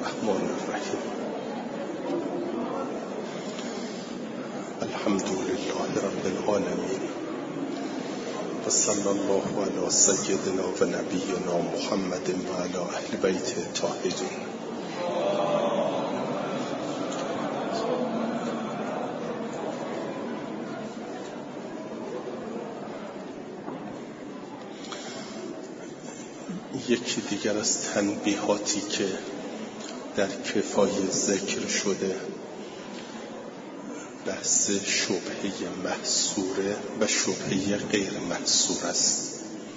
الرحمن الرحیم. الحمد لله رب العالمین و صلی الله علی سیدنا و نبینا محمد و علی اهل بیت الطاهرین. یکی دیگر از تنبیهاتی که در کفایه ذکر شده بحث شبهه محصوره و شبهه غیر محصور است.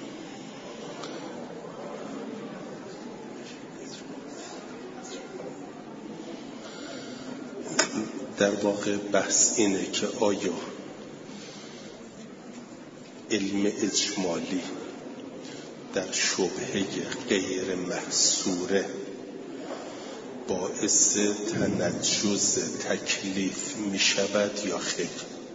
در واقع بحث اینه که آیا علم اجمالی در شبهه غیر محصوره باعث تنجز تکلیف می شود یا خیر؟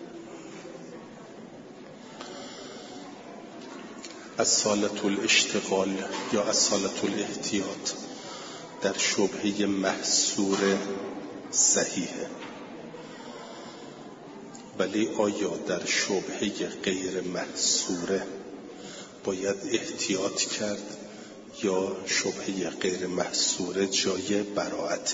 اصالت الاشتغال یا اصالت الاحتیاط در شبهه محصوره صحیحه، ولی آیا در شبهه غیر محصوره باید احتیاط کرد یا شبهه غیر محصوره جای براءت؟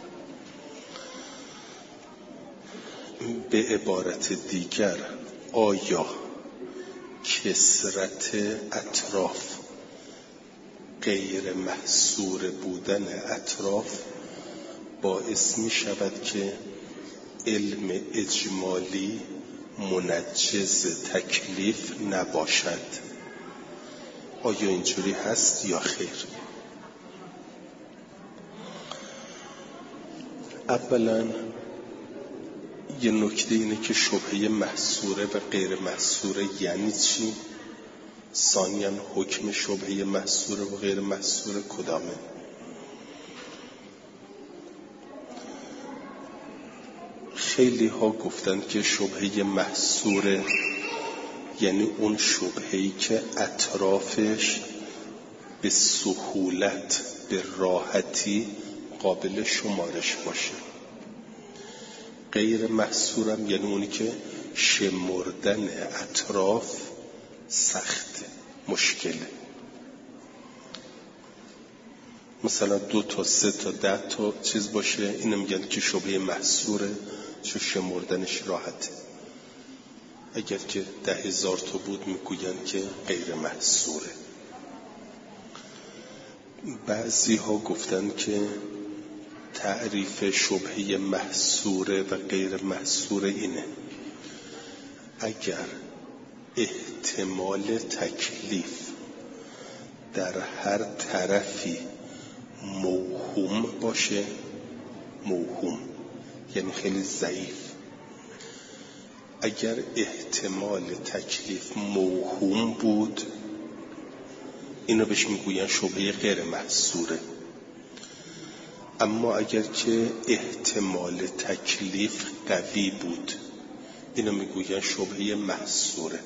به عبارت دیگر، آیا کثرت اطراف، غیر محصور بودن اطراف باعث می شود که علم اجمالی منجز تکلیف نباشد؟ آیا اینجوری هست یا خیر؟ اولا یه نکته اینه که شبهه محصوره و غیر محصوره یعنی چی؟ ثانیاً حکم شبهه محصوره و غیر محصوره کدامه؟ خیلی ها گفتن که شبهه محصوره یعنی اون شبهه‌ای که اطرافش به سهولت، به راحتی قابل شمارش باشه. غیر محصورم یعنی اونی که شمردن اطراف سخته، مشکله. مثلا 2 تا 3 تا 10 تا چیز باشه، اینو میگن که شبهه محصوره چون شمردنش راحته. اگر که 10,000 تا بود میگوین که غیر محصوره. بعضی ها گفتن که تعریف شبهه محصوره و غیر محصوره اینه: اگر احتمال تکلیف در هر طرفی موهوم باشه، موهوم یعنی خیلی ضعیف، اگر احتمال تکلیف موهوم بود اینو بهش میگوین شبهه غیر محصوره. اما اگر که احتمال تکلیف قوی بود اینو میگوین شبهه محصوره.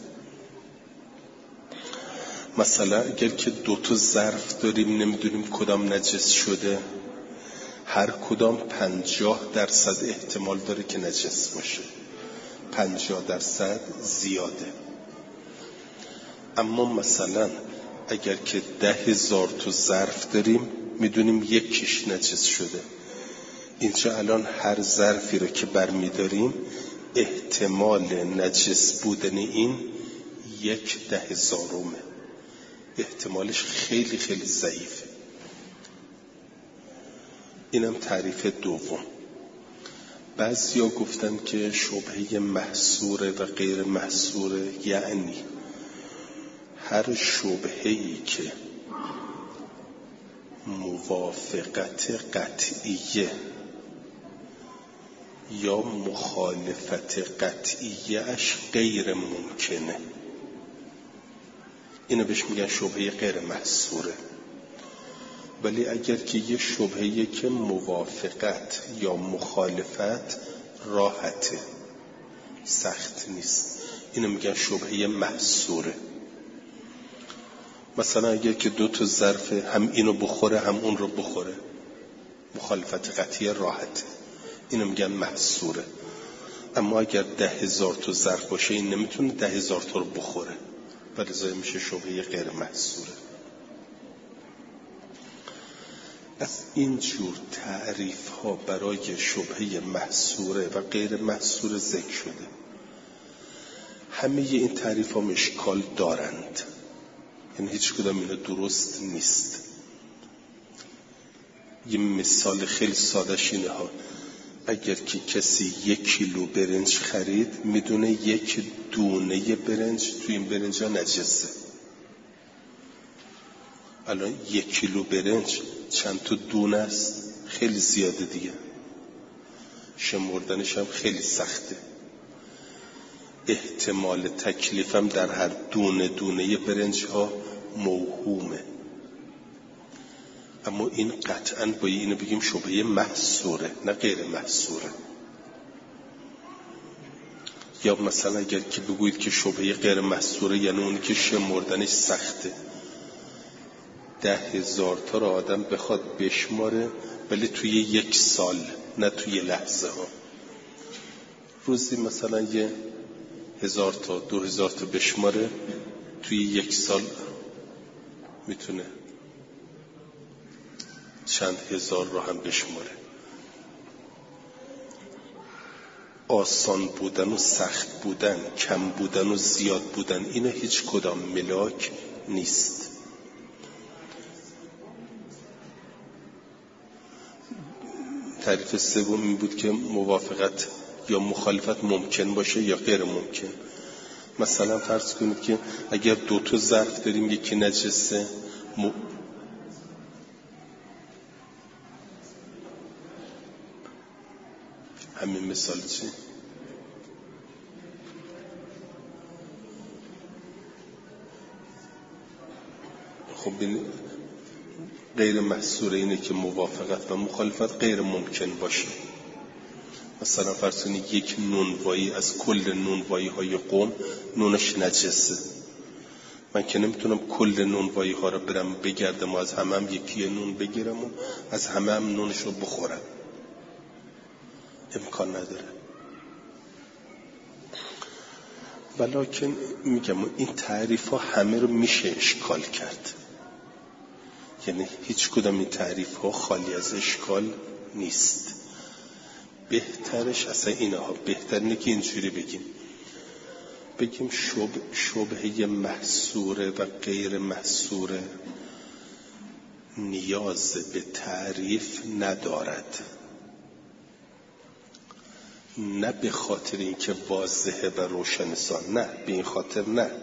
مثلا اگر که 2 تا ظرف داریم نمیدونیم کدام نجس شده، هر کدام 50% احتمال داره که نجس باشه، 50% زیاده. اما مثلا اگر که 10,000 تا ظرف داریم میدونیم یکیش نجس شده، اینجا الان هر ظرفی رو که برمیداریم احتمال نجس بودن این 1/10,000، احتمالش خیلی خیلی ضعیفه. اینم تعریف دوم. بعضیا گفتن که شبهه محصوره و غیر محصوره یعنی هر شبهه‌ای که موافقت قطعیه یا مخالفت قطعیه اش غیر ممکنه، اینو بهش میگن شبهه غیر محصوره. ولی اگر که یه شبهه‌ای که موافقت یا مخالفت راحته، سخت نیست، اینو میگن شبهه محصوره. مثلا اگر که 2 تا ظرف هم اینو بخوره هم اون رو بخوره، مخالفت قطعی راحته، اینو میگن محصوره. اما اگر 10,000 تا ظرف باشه این نمیتونه 10,000 تا رو بخوره و لذا میشه شبهه غیر محصوره. از این جور تعریف ها برای شبهه محصوره و غیر محصوره ذکر شده. همه این تعریف ها اشکال دارند، یعنی هیچ کدام اینا درست نیست. یه مثال خیلی سادهش اینه ها، اگر که کسی 1 کیلو برنج خرید میدونه 1 دونه برنج توی این برنج ها نجسه. الان 1 کیلو برنج چند تا دونه است؟ خیلی زیاده دیگه، شمردنش هم خیلی سخته. احتمال تکلیفم در هر دونه دونه برنج ها موهومه. اما این قطعاً با اینو بگیم شبهه محصوره نه غیر محصوره. یا مثلا اگر که بگویید که شبهه غیر محصوره یعنی اونی که شمردنش سخته، 10,000 تا رو آدم بخواد بشماره ولی توی 1 سال نه توی لحظه ها، روزی مثلا 1,000 تا 2,000 تا بشماره، توی 1 سال میتونه چند هزار رو هم بشماره. آسان بودن و سخت بودن، کم بودن و زیاد بودن، اینا هیچ کدام ملاک نیست. تعریف سوم این بود که موافقت یا مخالفت ممکن باشه یا غیر ممکن. مثلا فرض کنید که اگر 2 تا ظرف داریم، یکی نجسه، همین مثال چی؟ خب این غیر محصوره اینه که موافقت و مخالفت غیر ممکن باشه. مثلا فرض کنید 1 نونوایی از کل نونوایی های قم نونش نجسه. من که نمیتونم کل نونوایی ها رو برم بگردم و از همه هم یکی نون بگیرم و از همه هم نونش رو بخورم، امکان نداره. ولیکن میگم این تعریف ها همه رو میشه اشکال کرد، یعنی هیچ کدام این تعریف ها خالی از اشکال نیست. بهترش اصلا اینها بهتر اینه که اینجوری بگیم شبهه محصوره و غیر محصوره نیاز به تعریف ندارد، نه به خاطر اینکه واضحه و روشنسان، نه به این خاطر، نه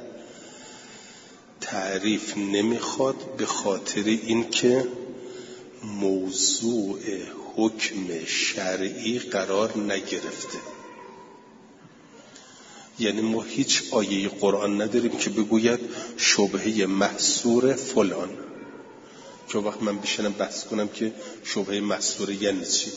تعریف نمیخواد به خاطر اینکه موضوع حکم شرعی قرار نگرفته. یعنی ما هیچ آیه قرآن نداریم که بگوید شبهه محصور فلان، که وقت من بشنم بحث کنم که شبهه محصوره یعنی چی.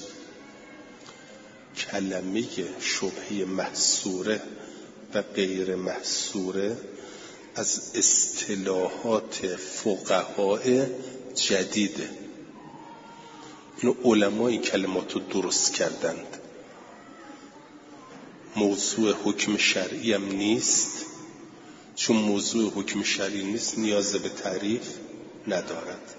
کلمه شبهه محصوره و غیر محصوره از اصطلاحات فقهای جدیده. اینو علما این کلمات رو درست کردند. موضوع حکم شرعی هم نیست، چون موضوع حکم شرعی نیست نیاز به تعریف ندارد.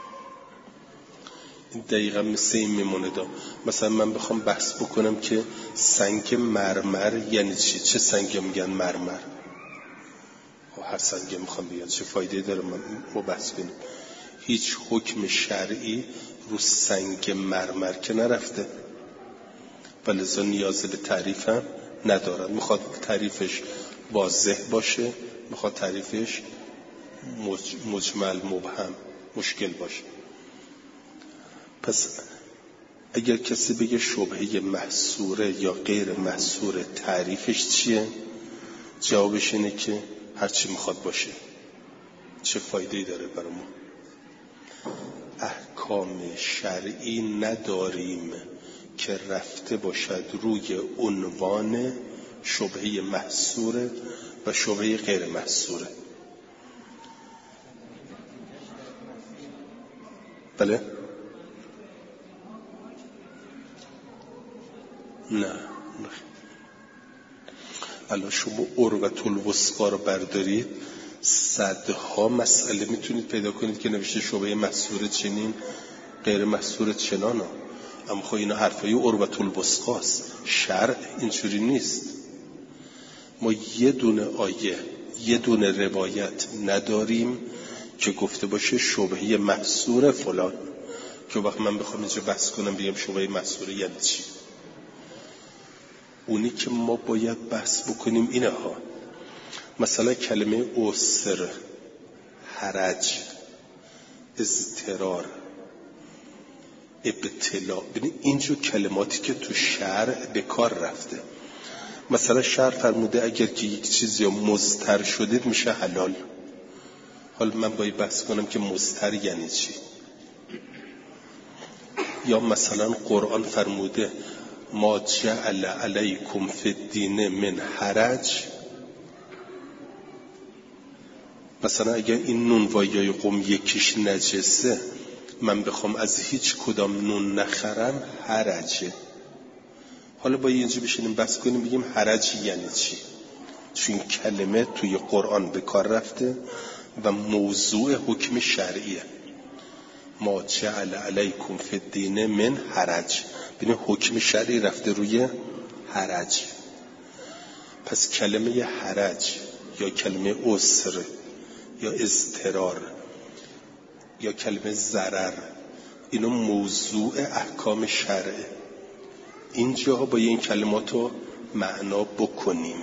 این دقیقا مثل این میمونه مثلا من بخوام بحث بکنم که سنگ مرمر یعنی چی، چه سنگ میگن مرمر، هر سنگی میخوام بگن چه فایده داره ما بحث کنیم. هیچ حکم شرعی رو سنگ مرمر که نرفته و لذا نیاز به تعریف هم ندارد. میخواد تعریفش واضح باشه، میخواد تعریفش مجمل مبهم مشکل باشه. پس اگر کسی بگه شبهه محصوره یا غیر محصوره تعریفش چیه؟ جوابش اینه که هرچی میخواد باشه. چه فایده‌ای داره برای ما؟ احکام شرعی نداریم که رفته باشد روی عنوان شبهه محصوره و شبهه غیر محصوره. بله؟ نه. الان شما عروة الوثقی رو بردارید، صدها مسئله میتونید پیدا کنید که نوشته شبهه محصور چنین، غیر محصور چنان. اما خب اینا حرفای عروة الوثقی است. شرع اینجوری نیست. ما یه دونه آیه، یه دونه روایت نداریم که گفته باشه شبهه محصور فلان، که وقت من بخوام اینجا بحث کنم بگم شبهه محصور یعنی چی. اونی که ما باید بحث بکنیم اینه ها. مثلا کلمه عسر، حرج، اضطرار، ابتلا، ببین اینجور کلماتی که تو شرع به کار رفته. مثلا شرع فرموده اگر که یک چیزی مضطر شدید میشه حلال. حالا من باید بحث کنم که مضطر یعنی چی. یا مثلا قرآن فرموده ما جعل علیکم فی الدین من حرج. مثلا اگر این نون وایای قوم یکیش نجسه، من بخوام از هیچ کدام نون نخرم حرجه. حالا باید اینجا بشینیم بحث کنیم بگیم حرج یعنی چی، چون کلمه توی قرآن به کار رفته و موضوع حکم شرعیه. ما جعل علیکم فی الدین من حرج، ببین حکم شرعی رفته روی حرج. پس کلمه حرج یا کلمه عسر یا اضطرار یا کلمه ضرر، اینا موضوع احکام شرعه. اینجا با این کلمات رو معنا بکنیم.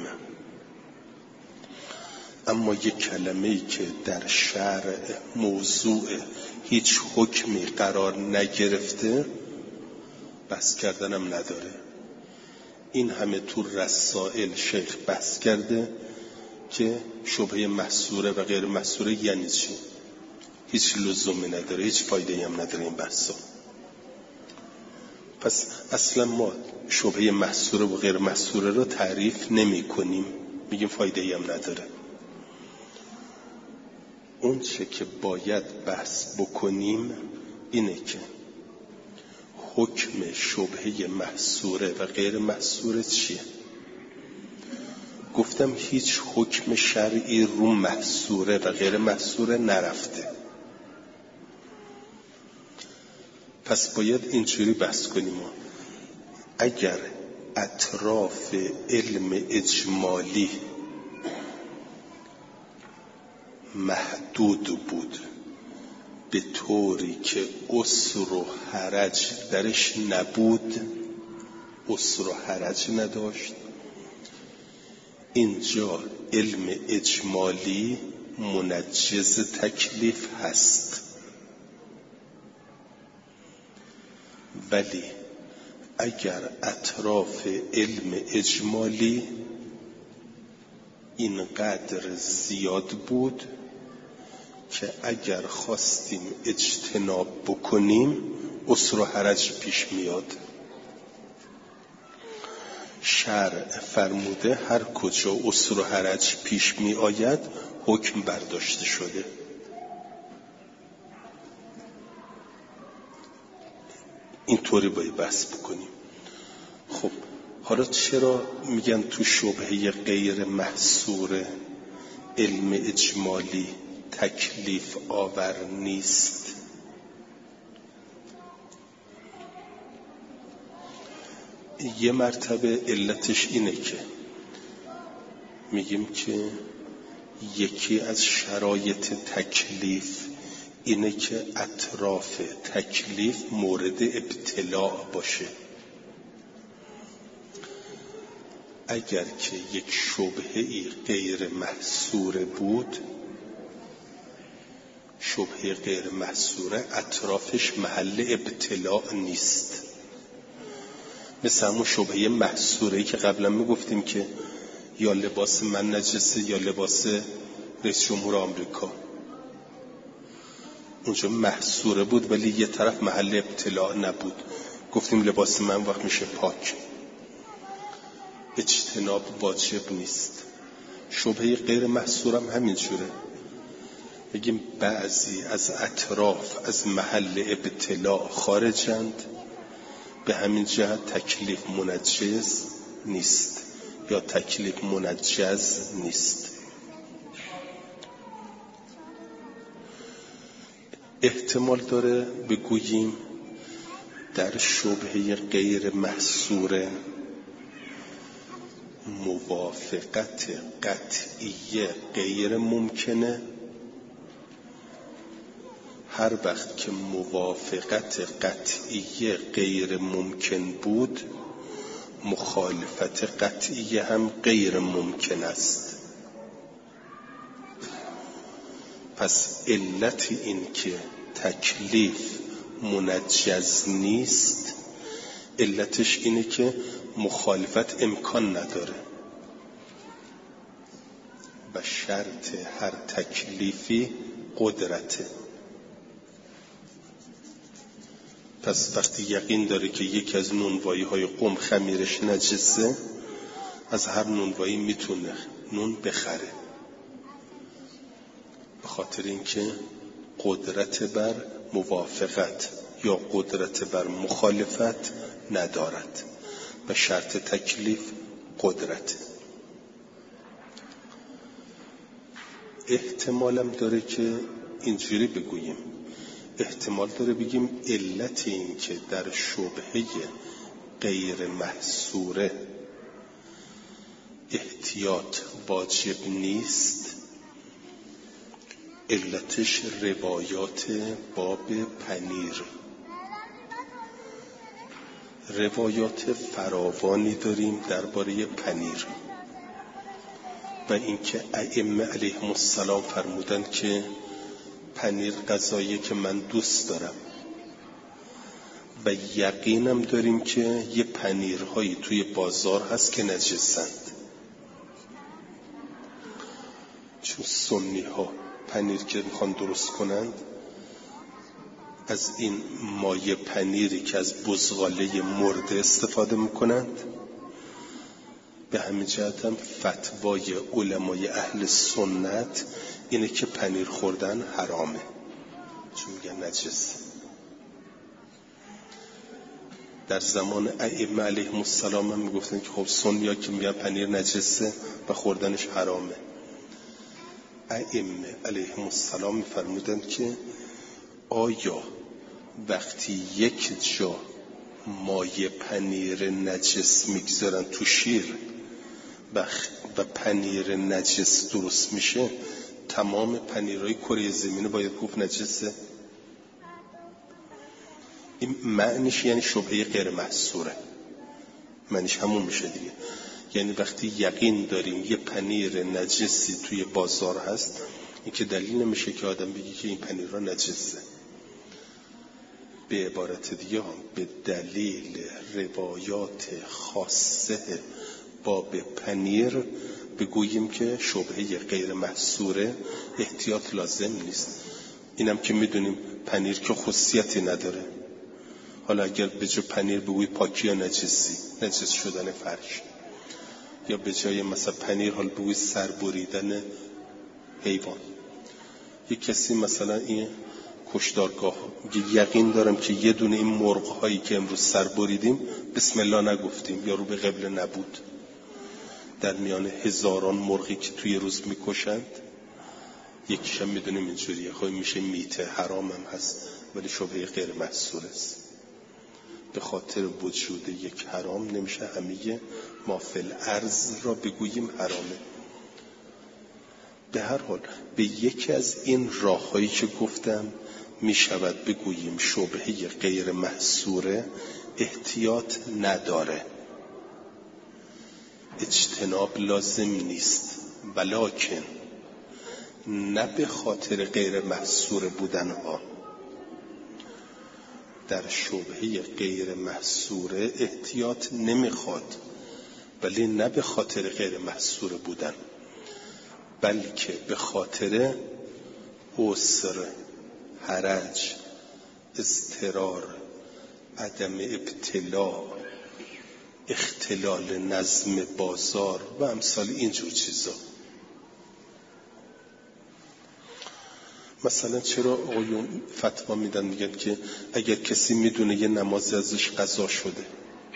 اما یک کلمه‌ای که در شرع موضوع هیچ حکمی قرار نگرفته، بحث کردنم نداره. این همه تو رسائل شیخ بحث کرده که شبهه محصوره و غیر محصوره یعنی چی. هیچ لزومی نداره، هیچ فایده‌ای هم نداره این بحثا. پس اصلا ما شبهه محصوره و غیر محصوره رو تعریف نمی کنیم، میگیم فایده‌ای هم نداره. اون چه که باید بحث بکنیم اینه که حکم شبهه محصوره و غیر محصوره چیه. گفتم هیچ حکم شرعی رو محصوره و غیر محصوره نرفته. پس باید اینجوری بحث کنیم اگر اطراف علم اجمالی محدود بود به طوری که عسر و حرج درش نبود، عسر و حرج نداشت، اینجا علم اجمالی منجز تکلیف هست. ولی اگر اطراف علم اجمالی اینقدر زیاد بود که اگر خواستیم اجتناب بکنیم عسر و حرج پیش میاد. شرع فرموده هر کجا عسر و حرج پیش می آید حکم برداشته شده. اینطوری باید بحث بکنیم. خب حالا چرا میگن تو شبهه غیر محصور علم اجمالی تکلیف آور نیست؟ یه مرتبه علتش اینه که میگیم که یکی از شرایط تکلیف اینه که اطراف تکلیف مورد ابتلاع باشه. اگر که یک شبهه‌ای غیر محصور بود، شبهه غیر محصوره اطرافش محل ابتلاع نیست. مثل همون شبهه محصوره‌ای که قبلا میگفتیم که یا لباس من نجسه یا لباس رئیس جمهور آمریکا. اونجا محصوره بود ولی یه طرف محل ابتلاع نبود. گفتیم لباس من وقت میشه پاک، اجتناب واجب نیست. شبهه غیر محصور هم همینجوره. بگیم بعضی از اطراف از محل ابتلاع خارجند، به همین جهت تکلیف منجز نیست یا تکلیف منجز نیست. احتمال داره بگوییم در شبهه غیر محصوره موافقت قطعی غیر ممکنه. هر وقت که موافقت قطعی غیر ممکن بود، مخالفت قطعی هم غیر ممکن است. پس علت این که تکلیف منجز نیست، علتش اینه که مخالفت امکان نداره و شرط هر تکلیفی قدرته. پس وقتی یقین داره که یکی از نونوایی های قم خمیرش نجسه، از هر نونوایی میتونه نون بخره، به خاطر اینکه قدرت بر موافقت یا قدرت بر مخالفت ندارد و شرط تکلیف قدرت. احتمالم داره که اینجوری بگوییم، احتمال داره بگیم علت این که در شبهه غیر محصوره احتیاط واجب نیست، علتش روایات باب پنیر. روایات فراوانی داریم درباره پنیر و اینکه ائمه علیهم السلام فرمودن که پنیر غذایی که من دوست دارم و یقینم داریم که یه پنیرهایی توی بازار هست که نجسند، چون سنی ها پنیر که میخوان درست کنند از این مایه پنیری که از بزغاله مرده استفاده میکنند. به همین جهت هم فتوای علمای اهل سنت اینه که پنیر خوردن حرامه، چون میگن نجسه. در زمان ائمه علیهم السلام هم میگفتن که خب سنی ها که میگن پنیر نجسه و خوردنش حرامه. ائمه علیهم السلام میفرمودن که آیا وقتی یک جا مایه پنیر نجس میگذارن تو شیر و پنیر نجس درست میشه، تمام پنیرهای کره زمینه باید گفت نجسه؟ این معنیش یعنی شبهه غیر محصوره، معنیش همون میشه دیگه. یعنی وقتی یقین داریم یه پنیر نجسی توی بازار هست، این که دلیل نمیشه که آدم بگی که این پنیر را نجسه. به عبارت دیگه هم به دلیل روایات خاصه باب پنیر بگوییم که شبهه غیر محصوره احتیاط لازم نیست. اینم که میدونیم پنیر که خصوصیتی نداره. حالا اگر به جای پنیر بگویی پاکی یا نجسی، نجس شدن فرش، یا به جای مثلا پنیر حال بگویی سر بریدن حیوان. یک کسی مثلا این کشتارگاه یقین دارم که یه دونه این مرغ هایی که امروز سر بریدیم بسم الله نگفتیم یا رو به قبله نبود، در میان هزاران مرغی که توی روز میکشند یکیشم میدونیم اینجوریه، خب میشه میته، حرام هم هست ولی شبهه غیر محصور است. به خاطر وجود یک حرام نمیشه همه ما فی الارض را بگوییم حرامه. به هر حال به یکی از این راههایی که گفتم میشود بگوییم شبهه غیر محصوره احتیاط نداره، اجتناب لازم نیست، ولکن نه به خاطر غیر محصور بودنها. در شبهه غیر محصوره احتیاط نمیخواد، ولی نه به خاطر غیر محصور بودن، بلکه به خاطر عسر، حرج، اضطرار، عدم ابتلا، اختلال نظم بازار و امثال اینجور چیزا. مثلا چرا آقایون فتوا میدن میگن که اگر کسی میدونه یه نمازی ازش قضا شده،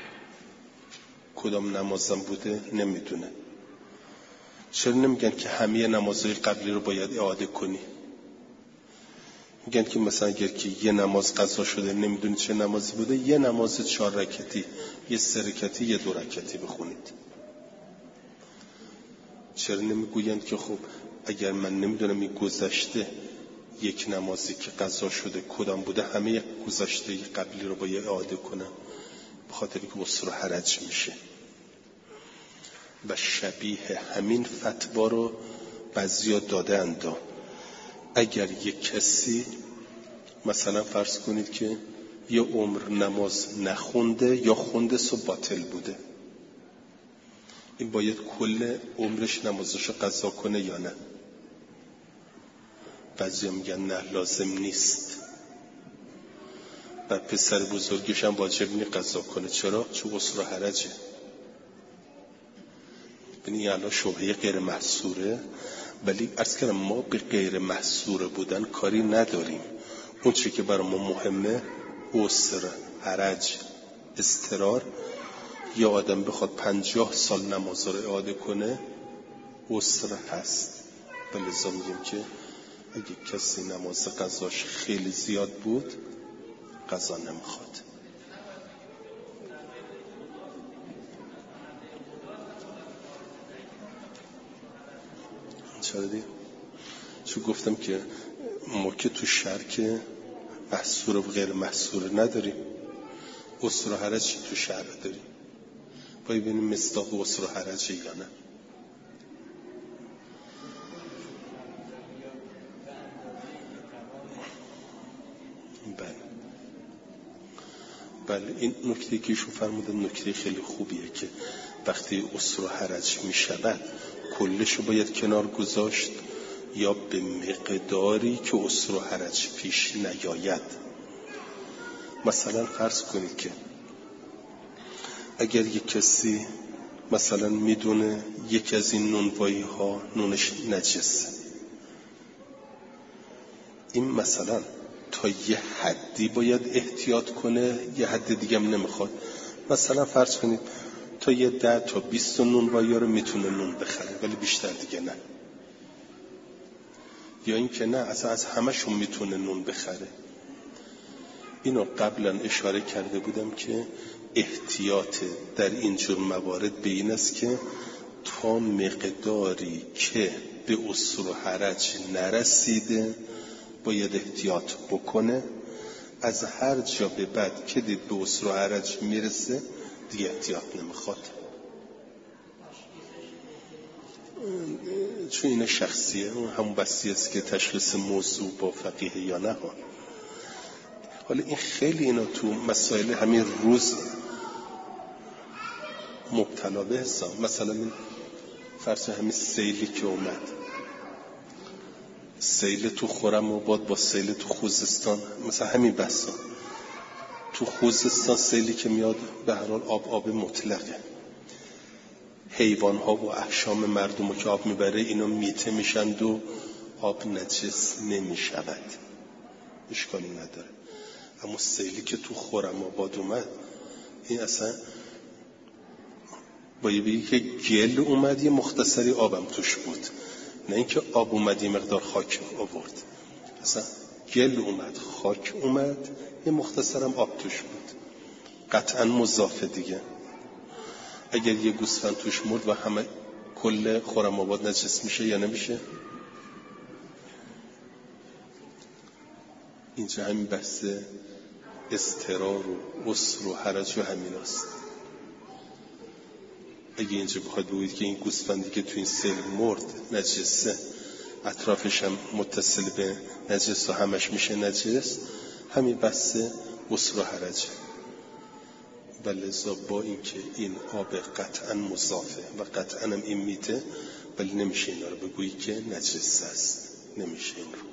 کدام نمازم بوده نمیدونه، چرا نمیگن که همه نمازهای قبلی رو باید اعاده کنی؟ میگن که مثلا اگر که یه نماز قضا شده نمیدونی چه نمازی بوده، یه نماز 4 رکعتی، یه 3 رکعتی، یه 2 رکعتی بخونید. چرا نمیگویند که خب اگر من نمیدونم این گذشته یک نمازی که قضا شده کدام بوده، همه گذشته قبلی رو باید اعاده کنم، به خاطر که اسر و حرج میشه. و شبیه همین فتوا رو بعضیا دادند. اگر یک کسی مثلا فرض کنید که یه عمر نماز نخونده یا خونده سو باطل بوده، این باید کل عمرش نمازشو قضا کنه یا نه؟ بعضیا میگن نه، لازم نیست. و پسر بزرگش هم واجب نیست قضا کنه. چرا؟ چون اسر و حرجه. این الان شبهه غیر محصوره، ولی عرض کردم ما به غیر محصوره بودن کاری نداریم. اون چی که برای ما مهمه اسر، حرج، اضطرار. یا آدم بخواد 50 سال نماز رو اعاده کنه اسر هست. لذا میگیم که اگه کسی نماز قضاش خیلی زیاد بود قضا نمیخواد. چرا دیم؟ چون گفتم که ما که تو شهر که محصور و غیر محصور نداریم، اسر و حرج تو شهر داریم. باید ببینیم مصداق اسر و حرج یا نه. بله این نکته که ایشون فرمودن نکته خیلی خوبیه که وقتی اسر و حرج می شود کلشو باید کنار گذاشت یا به مقداری که اسر و حرج پیش نیاید. مثلا فرض کنید که اگر یک کسی مثلا میدونه یکی از این نونوایی ها نونش نجسه، این مثلا تا یه حدی باید احتیاط کنه، یه حد دیگه هم نمیخواد. مثلا فرض کنید تا یه 10 تا 20 نونوایی رو میتونه نون بخره ولی بیشتر دیگه نه. یا این که نه اصلا از همشون میتونه نون بخره. اینو قبلا اشاره کرده بودم که احتیاط در اینجور موارد به این است که تا مقداری که به اسر و حرج نرسیده باید احتیاط بکنه. از هر جا به بعد که دید به اسر و حرج میرسه دیگه احتیاط نمیخواد. چون این شخصیه، همون بسیه است که تشخیص موضوع با فقیه یا نه. حالا این خیلی اینا تو مسائل همین روز مبتلا به حساب. مثلا این فرض همین سیلی که اومد، سیل تو خرم‌آباد با سیل تو خوزستان، مثلا همین بحثا. تو خوزستان سیلی که میاد به هر حال آب مطلقه، حیوان‌ها و احشام مردم که آب میبره اینا میته میشند و آب نجس نمیشود، اشکالی نداره. اما سیلی که تو خرم‌آباد اومد این اصلا باید بگی که گل اومد یه مختصری آبم توش بود، نه اینکه آب اومد یه مقدار خاک آورد. اصلا گل اومد، خاک اومد، یه مختصرم آب توش بود. قطعا مضافه دیگه. اگر یه گوسفند توش مرد و همه کل خرم‌آباد نجس میشه یا نمیشه؟ اینجا همین بحث اضطرار و اسر و حرج و همین است. اگه اینجا بخواد بگوید که این گوسفندی که تو این سیل مرد نجسه، اطرافش هم متصل به نجس و همش میشه نجس، همین بحث اسر و حرج. ولذا با اینکه این آب قطعا مضافه و قطعا هم این میته، ولی نمیشه اینا رو بگویی که نجس است، نمیشه این رو.